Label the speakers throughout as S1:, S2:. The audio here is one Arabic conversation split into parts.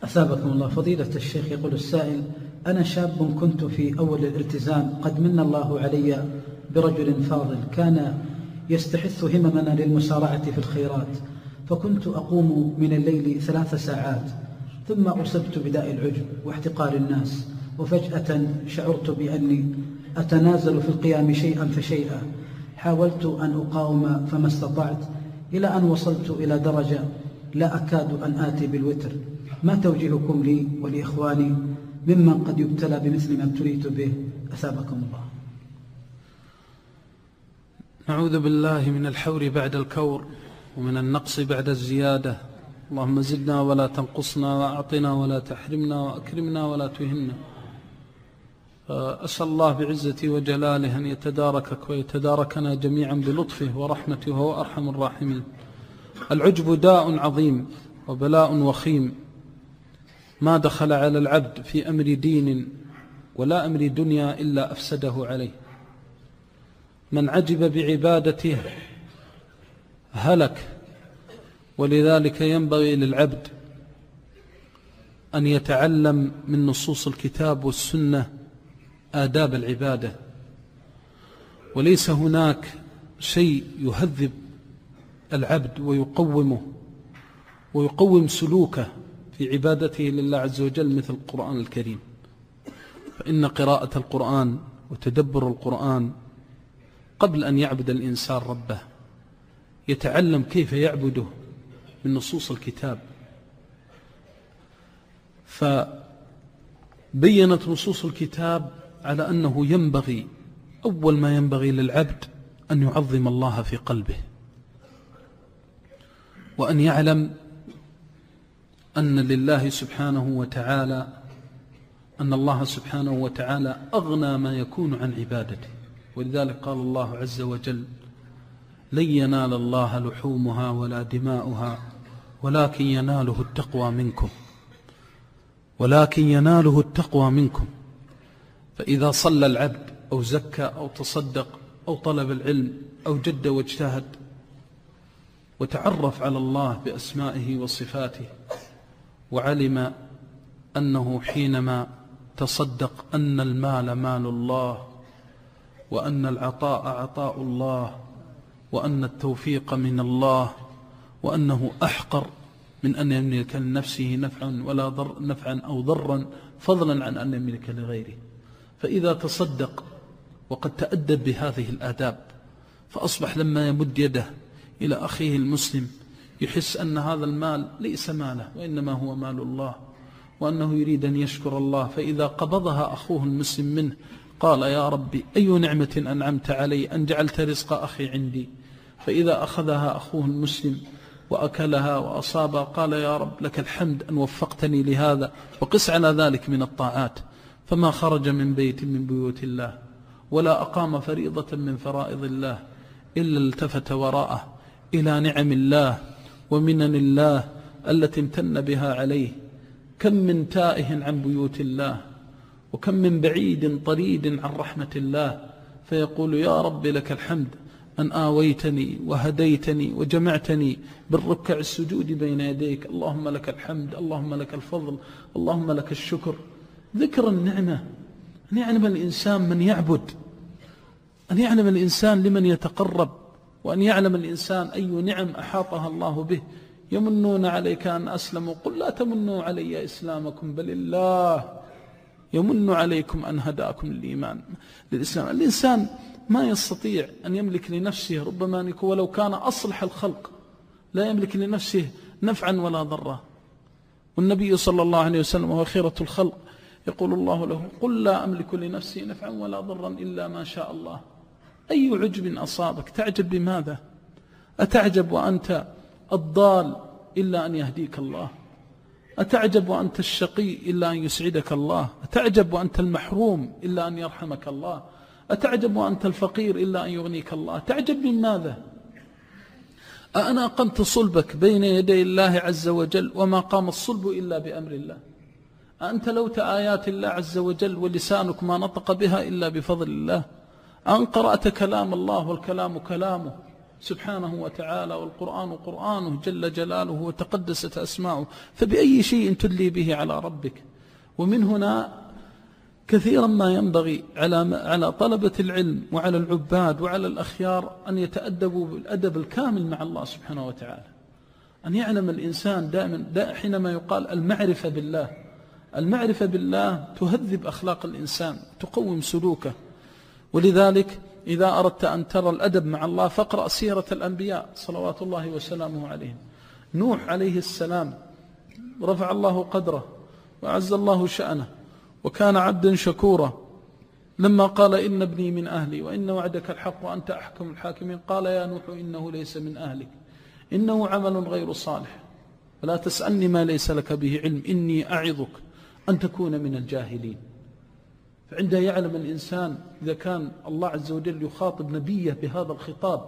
S1: أثابكم الله. فضيلة الشيخ، يقول السائل: أنا شاب كنت في أول الالتزام، قد من الله علي برجل فاضل كان يستحث هممنا للمسارعة في الخيرات، فكنت أقوم من الليل 3 ساعات، ثم أصبت بداء العجب واحتقار الناس، وفجأة شعرت بأني أتنازل في القيام شيئا فشيئا. حاولت أن أقاوم فما استطعت، إلى أن وصلت إلى درجة لا أكاد أن آتي بالوتر. ما توجيهكم لي ولإخواني ممن قد يبتلى بمثل ما ابتليت به؟ أثابكم الله.
S2: نعوذ بالله من الحور بعد الكور، ومن النقص بعد الزيادة. اللهم زدنا ولا تنقصنا، وأعطنا ولا تحرمنا، وأكرمنا ولا تهنا. أسأل الله بعزتي وجلاله أن يتداركك ويتداركنا جميعا بلطفه ورحمته، وهو أرحم الراحمين. العجب داء عظيم وبلاء وخيم، ما دخل على العبد في أمر دين ولا أمر دنيا إلا أفسده عليه. من عجب بعبادته هلك، ولذلك ينبغي للعبد أن يتعلم من نصوص الكتاب والسنة آداب العبادة، وليس هناك شيء يهذب العبد ويقومه ويقوم سلوكه في عبادته لله عز وجل مثل القرآن الكريم. فإن قراءة القرآن وتدبر القرآن قبل أن يعبد الإنسان ربه يتعلم كيف يعبده من نصوص الكتاب. فبينت نصوص الكتاب على أنه ينبغي، أول ما ينبغي للعبد أن يعظم الله في قلبه، وأن يعلم أن لله سبحانه وتعالى، أن الله سبحانه وتعالى أغنى ما يكون عن عبادته. ولذلك قال الله عز وجل: لن ينال الله لحومها ولا دماؤها ولكن يناله التقوى منكم، ولكن يناله التقوى منكم. فإذا صلى العبد أو زكى أو تصدق أو طلب العلم أو جد واجتهد وتعرف على الله بأسمائه وصفاته، وعلم أنه حينما تصدق أن المال مال الله، وأن العطاء عطاء الله، وأن التوفيق من الله، وأنه أحقر من أن يملك لنفسه نفعا أو ضرا، فضلا عن أن يملك لغيره. فإذا تصدق وقد تأدب بهذه الآداب، فأصبح لما يمد يده إلى أخيه المسلم يحس أن هذا المال ليس ماله وإنما هو مال الله، وأنه يريد أن يشكر الله. فإذا قبضها أخوه المسلم منه قال: يا ربي، أي نعمة أنعمت علي أن جعلت رزق أخي عندي. فإذا أخذها أخوه المسلم وأكلها وأصابها قال: يا رب، لك الحمد أن وفقتني لهذا. وقس على ذلك من الطاعات. فما خرج من بيت من بيوت الله ولا أقام فريضة من فرائض الله إلا التفت وراءه إلى نعم الله ومنن الله التي امتن بها عليه. كم من تائه عن بيوت الله، وكم من بعيد طريد عن رحمة الله، فيقول: يا رب، لك الحمد أن آويتني وهديتني وجمعتني بالركع السجود بين يديك. اللهم لك الحمد، اللهم لك الفضل، اللهم لك الشكر. ذكر النعمة، أن يعلم الإنسان من يعبد، أن يعلم الإنسان لمن يتقرب، وأن يعلم الإنسان أي نعم أحاطها الله به. يمنون عليك أن أسلموا، قل لا تمنوا علي إسلامكم، بل الله يمن عليكم أن هداكم للإسلام. الإنسان ما يستطيع أن يملك لنفسه، ربما أن يكون ولو كان أصلح الخلق لا يملك لنفسه نفعا ولا ضرا. والنبي صلى الله عليه وسلم وهو خيرة الخلق يقول الله له: قل لا أملك لنفسي نفعا ولا ضرا إلا ما شاء الله. أي عجب أصابك؟ تعجب بماذا؟ أتعجب وأنت الضال إلا أن يهديك الله؟ أتعجب وأنت الشقي إلا أن يسعدك الله؟ أتعجب وأنت المحروم إلا أن يرحمك الله؟ أتعجب وأنت الفقير إلا أن يغنيك الله؟ تعجب من ماذا؟ أنا أقمت صلبك بين يدي الله عز وجل، وما قام الصلب إلا بأمر الله. أنت لوت آيات الله عز وجل ولسانك ما نطق بها إلا بفضل الله. أن قرأت كلام الله والكلام كلامه، سبحانه وتعالى، والقرآن قرآنه جل جلاله وتقدست أسماؤه، فبأي شيء تدلي به على ربك؟ ومن هنا كثيرا ما ينبغي على طلبة العلم وعلى العباد وعلى الأخيار أن يتأدبوا بالأدب الكامل مع الله سبحانه وتعالى، أن يعلم الإنسان دائما حينما يقال المعرفة بالله، المعرفة بالله تهذب أخلاق الإنسان، تقوم سلوكه. ولذلك إذا أردت أن ترى الأدب مع الله فاقرأ سيرة الأنبياء صلوات الله وسلامه عليهم. نوح عليه السلام رفع الله قدره وعز الله شأنه، وكان عبدا شكورا، لما قال إن ابني من أهلي وإن وعدك الحق وأنت أحكم الحاكمين، قال يا نوح إنه ليس من أهلك إنه عمل غير صالح ولا تسألني ما ليس لك به علم إني أعظك أن تكون من الجاهلين. فعندها يعلم الإنسان إذا كان الله عز وجل يخاطب نبيه بهذا الخطاب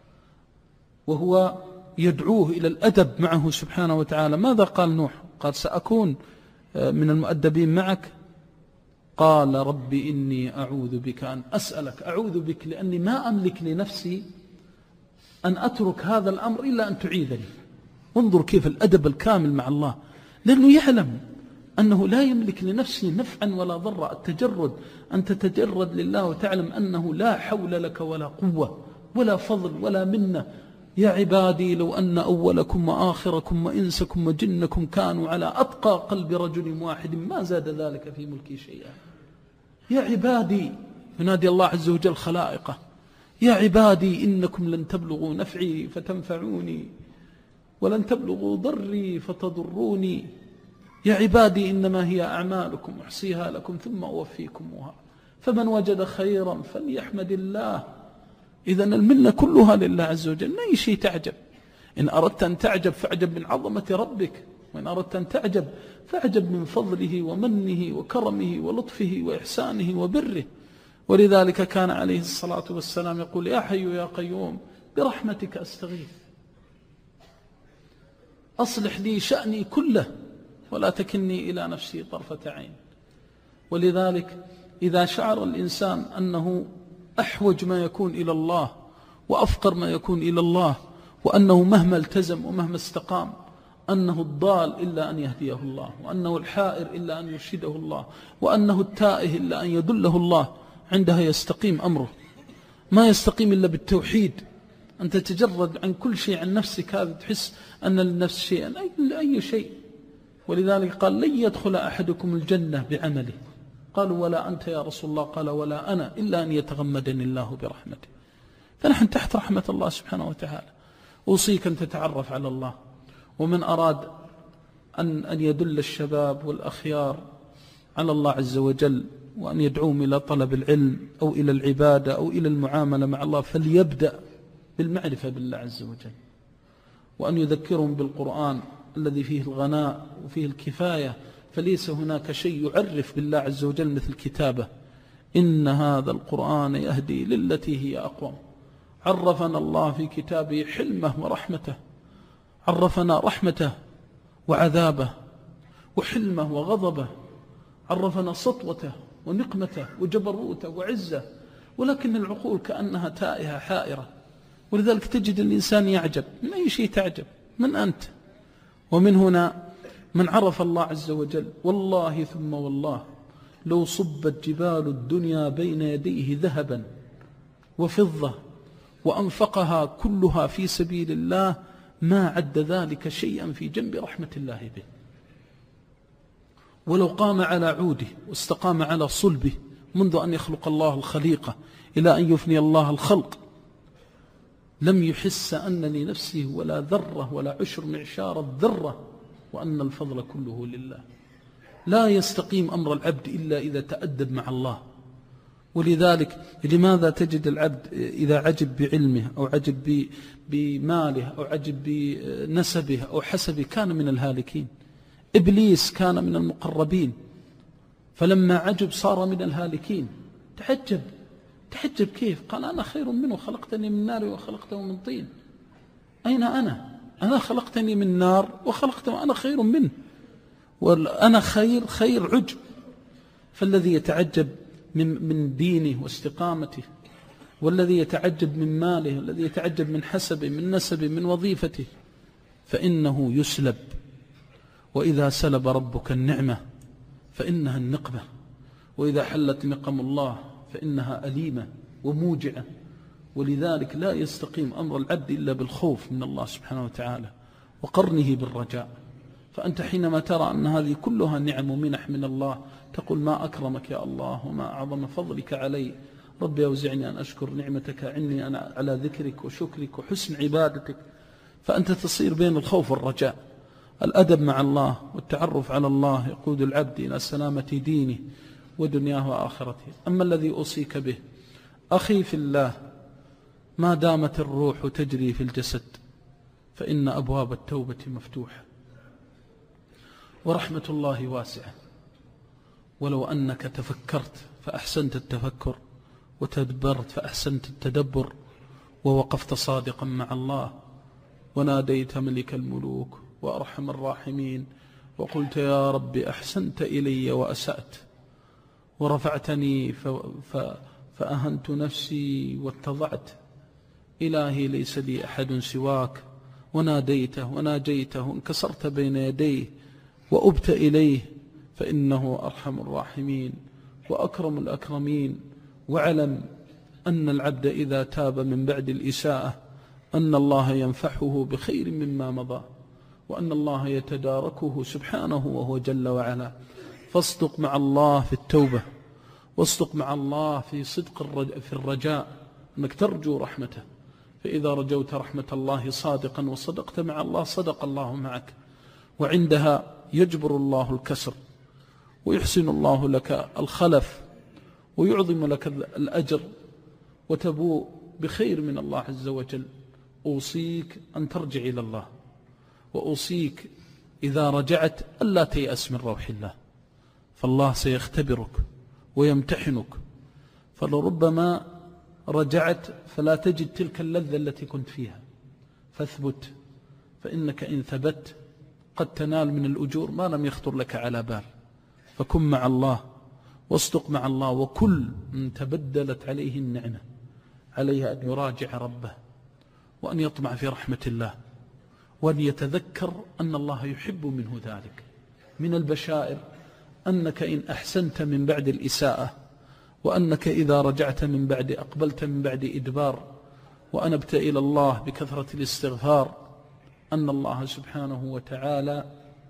S2: وهو يدعوه إلى الأدب معه سبحانه وتعالى، ماذا قال نوح؟ قال سأكون من المؤدبين معك. قال رب إني أعوذ بك أن أسألك، أعوذ بك لأني ما أملك لنفسي أن أترك هذا الأمر إلا أن تعيذني. انظر كيف الأدب الكامل مع الله، لأنه يعلم أنه لا يملك لنفسه نفعا ولا ضرا. التجرد أن تتجرد لله وتعلم أنه لا حول لك ولا قوة ولا فضل ولا منة. يا عبادي لو أن أولكم وآخركم وإنسكم وجنكم كانوا على أتقى قلب رجل واحد ما زاد ذلك في ملكي شيئا. يا عبادي، ينادي الله عز وجل خلائقه، يا عبادي إنكم لن تبلغوا نفعي فتنفعوني ولن تبلغوا ضري فتضروني. يا عبادي إنما هي أعمالكم أحصيها لكم ثم أوفيكمها فمن وجد خيرا فليحمد الله. إذن المنة كلها لله عز وجل، ما أي شيء تعجب. إن أردت أن تعجب فاعجب من عظمة ربك، وإن أردت أن تعجب فاعجب من فضله ومنه وكرمه ولطفه وإحسانه وبره. ولذلك كان عليه الصلاة والسلام يقول يا حي يا قيوم برحمتك أستغيث أصلح لي شأني كله ولا تكلني إلى نفسي طرفة عين. ولذلك إذا شعر الإنسان أنه أحوج ما يكون إلى الله وأفقر ما يكون إلى الله، وأنه مهما التزم ومهما استقام أنه الضال إلا أن يهديه الله، وأنه الحائر إلا أن يرشده الله، وأنه التائه إلا أن يدله الله، عندها يستقيم أمره. ما يستقيم إلا بالتوحيد، أن تتجرد عن كل شيء عن نفسك، هذا تحس أن للنفس شيئا أي شيء. ولذلك قال لن يدخل أحدكم الجنة بعمله. قالوا ولا أنت يا رسول الله؟ قال ولا أنا إلا أن يتغمدني الله برحمته. فنحن تحت رحمة الله سبحانه وتعالى. أوصيك أن تتعرف على الله. ومن أراد أن يدل الشباب والأخيار على الله عز وجل وأن يدعوهم إلى طلب العلم أو إلى العبادة أو إلى المعاملة مع الله فليبدأ بالمعرفة بالله عز وجل، وأن يذكرهم بالقرآن الذي فيه الغناء وفيه الكفاية. فليس هناك شيء يعرف بالله عز وجل مثل كتابه. إن هذا القرآن يهدي للتي هي أقوم. عرفنا الله في كتابه حلمه ورحمته، عرفنا رحمته وعذابه وحلمه وغضبه، عرفنا سطوته ونقمته وجبروته وعزه. ولكن العقول كأنها تائهة حائرة. ولذلك تجد الإنسان يعجب من أي شيء تعجب، من أنت؟ ومن هنا من عرف الله عز وجل والله ثم والله لو صبت جبال الدنيا بين يديه ذهبا وفضة وأنفقها كلها في سبيل الله ما عد ذلك شيئا في جنب رحمة الله به. ولو قام على عوده واستقام على صلبه منذ أن يخلق الله الخليقة إلى أن يفني الله الخلق لم يحس أن لنفسه ولا ذرة ولا عشر معشار الذرة، وأن الفضل كله لله. لا يستقيم أمر العبد إلا إذا تأدب مع الله. ولذلك لماذا تجد العبد إذا عجب بعلمه أو عجب بماله أو عجب بنسبه أو حسبه كان من الهالكين؟ إبليس كان من المقربين، فلما عجب صار من الهالكين. تحجب كيف؟ قال أنا خير منه، خلقتني من نار وخلقته من طين. أين أنا خلقتني من نار وخلقته، أنا خير منه، وأنا خير عجب. فالذي يتعجب من دينه واستقامته والذي يتعجب من ماله، والذي يتعجب من حسبه، من نسبه، من وظيفته، فإنه يسلب. وإذا سلب ربك النعمة فإنها النقمة، وإذا حلت نقم الله فإنها أليمة وموجعة. ولذلك لا يستقيم أمر العبد إلا بالخوف من الله سبحانه وتعالى وقرنه بالرجاء. فأنت حينما ترى أن هذه كلها نعم ومنح من الله تقول ما أكرمك يا الله وما أعظم فضلك علي، ربي أوزعني أن أشكر نعمتك عني أنا على ذكرك وشكرك وحسن عبادتك. فأنت تصير بين الخوف والرجاء. الأدب مع الله والتعرف على الله يقود العبد إلى سلامة دينه ودنياه وآخرته. أما الذي أوصيك به أخي في الله، ما دامت الروح تجري في الجسد فإن أبواب التوبة مفتوحة، ورحمة الله واسعة. ولو أنك تفكرت فأحسنت التفكر، وتدبرت فأحسنت التدبر، ووقفت صادقا مع الله، وناديت ملك الملوك وأرحم الراحمين، وقلت يا رب أحسنت إلي وأسأت، ورفعتني فأهنت نفسي واتضعت، إلهي ليس لي أحد سواك، وناديته وناجيته، انكسرت بين يديه وأبت إليه، فإنه أرحم الراحمين وأكرم الأكرمين. واعلم أن العبد إذا تاب من بعد الإساءة أن الله ينفحه بخير مما مضى، وأن الله يتداركه سبحانه وهو جل وعلا. فاصدق مع الله في التوبة، واصدق مع الله في صدق في الرجاء، أنك ترجو رحمته. فإذا رجوت رحمة الله صادقا وصدقت مع الله صدق الله معك، وعندها يجبر الله الكسر، ويحسن الله لك الخلف، ويعظم لك الأجر، وتبوء بخير من الله عز وجل. أوصيك أن ترجع إلى الله، وأوصيك إذا رجعت ألا تيأس من روح الله، فالله سيختبرك ويمتحنك. فلربما رجعت فلا تجد تلك اللذة التي كنت فيها، فاثبت، فإنك إن ثبت قد تنال من الأجور ما لم يخطر لك على بال. فكن مع الله واصدق مع الله، وكل من تبدلت عليه النعمة عليه أن يراجع ربه، وأن يطمع في رحمة الله، وأن يتذكر أن الله يحب منه ذلك. من البشائر أنك إن أحسنت من بعد الإساءة، وأنك إذا رجعت من بعد أقبلت من بعد إدبار، وأنبت إلى الله بكثرة الاستغفار، أن الله سبحانه وتعالى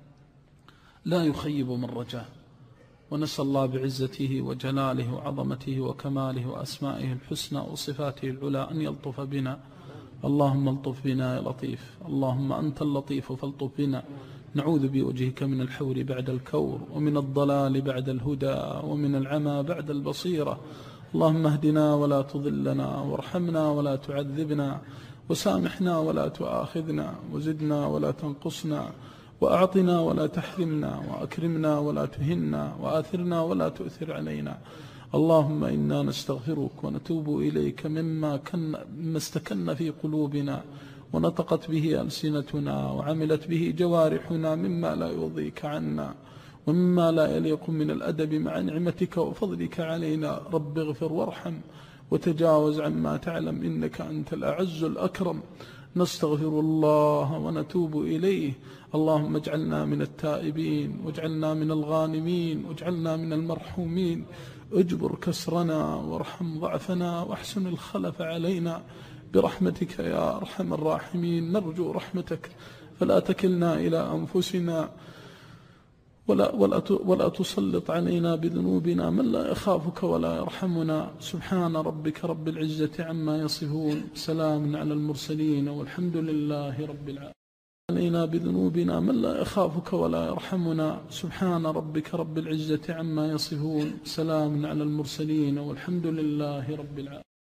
S2: لا يخيب من رجاه. ونسأل الله بعزته وجلاله وعظمته وكماله وأسمائه الحسنى وصفاته العلى أن يلطف بنا. اللهم الطف بنا يا لطيف، اللهم أنت اللطيف فالطف بنا. نعوذ بوجهك من الحور بعد الكور، ومن الضلال بعد الهدى، ومن العمى بعد البصيرة. اللهم اهدنا ولا تضلنا، وارحمنا ولا تعذبنا، وسامحنا ولا تؤاخذنا، وزدنا ولا تنقصنا، وأعطنا ولا تحرمنا، وأكرمنا ولا تهنا، وآثرنا ولا تؤثر علينا. اللهم إنا نستغفرك ونتوب إليك مما استكن في قلوبنا، ونطقت به ألسنتنا، وعملت به جوارحنا، مما لا يرضيك عنا، ومما لا يليق من الأدب مع نعمتك وفضلك علينا. رب اغفر وارحم وتجاوز عما تعلم، إنك أنت الأعز الأكرم. نستغفر الله ونتوب إليه. اللهم اجعلنا من التائبين، واجعلنا من الغانمين، واجعلنا من المرحومين. اجبر كسرنا وارحم ضعفنا، واحسن الخلف علينا برحمتك يا أرحم الراحمين. نرجو رحمتك فلا تكلنا إلى أنفسنا، ولا تسلط علينا بذنوبنا من لا يخافك ولا يرحمنا. سبحان ربك رب العزة عما يصفون، سلام على المرسلين، والحمد لله رب العالمين. علينا بذنوبنا من لا يخافك ولا يرحمنا. سبحان ربك رب العزة عما يصفون، سلام على المرسلين، والحمد لله رب العالمين.